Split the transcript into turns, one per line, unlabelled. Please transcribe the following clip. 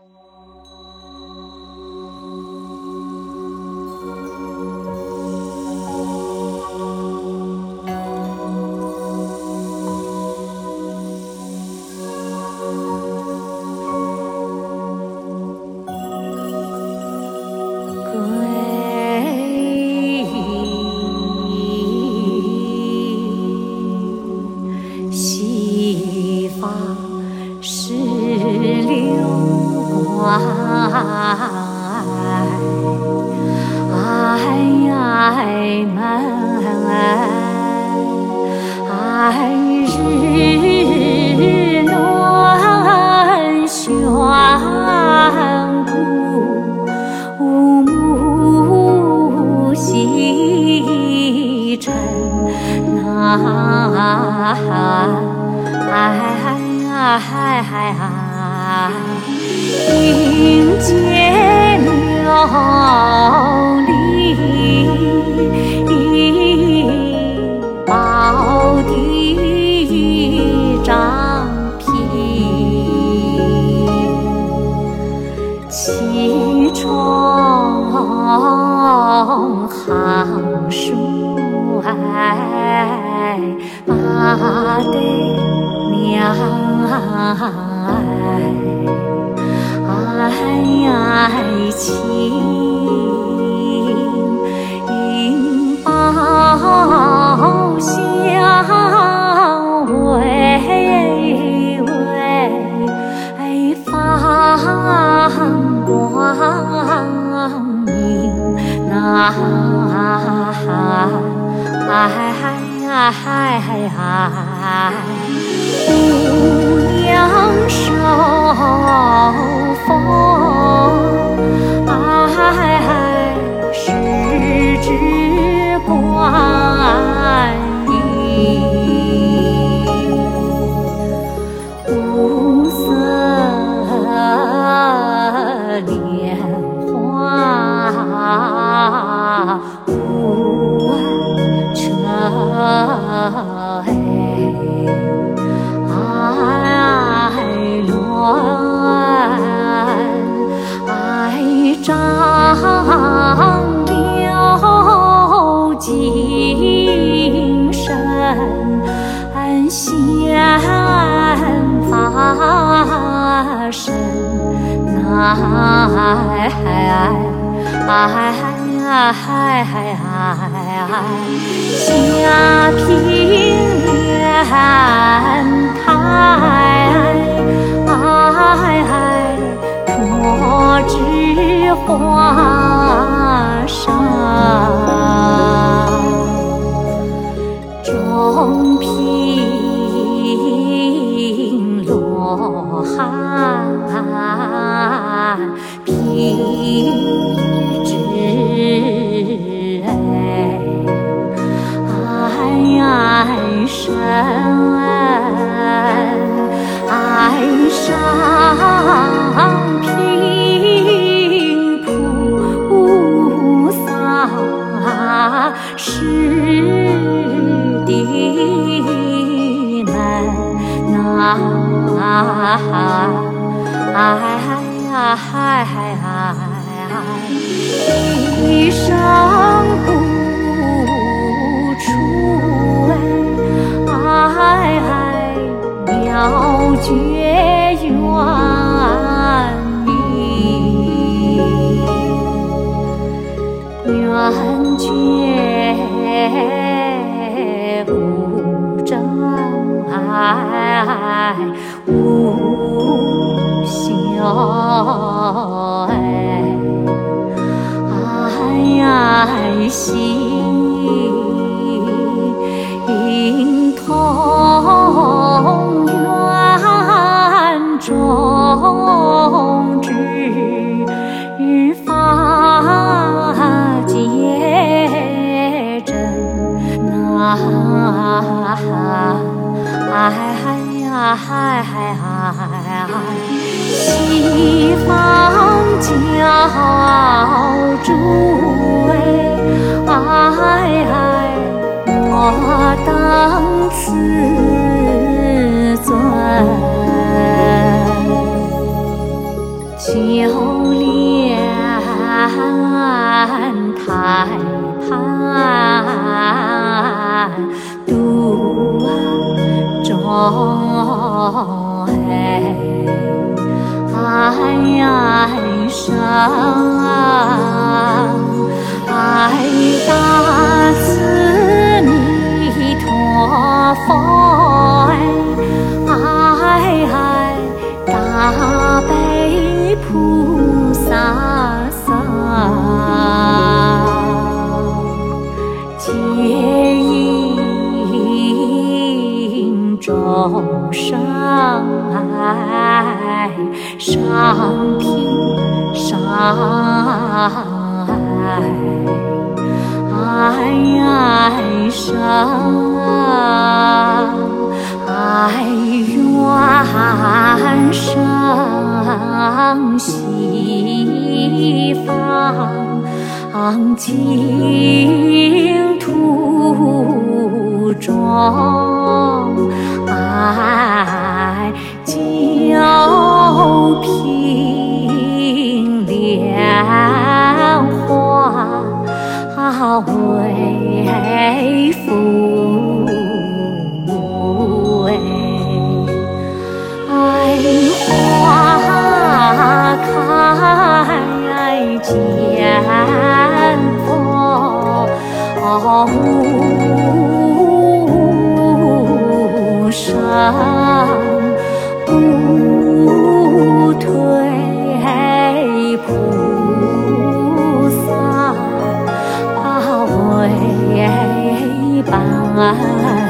西方石榴花，们日暖宣布，暮西沉迎接琉璃宝地张披，七重行书八对娘情报相微微放光明姑娘手风十指观音，五色莲花不成张流精神显发身下平莲台托枝花上，中平罗汉披身上平菩萨师弟们一生不出妙绝缘明，缘觉无障碍无休心同愿种植法界真西方教主我当此尊。 生，大慈弥陀佛，大悲菩萨僧，接引众生上品上生，愿生西方净土中，九品莲花为父花开见佛，无生不退菩萨为伴。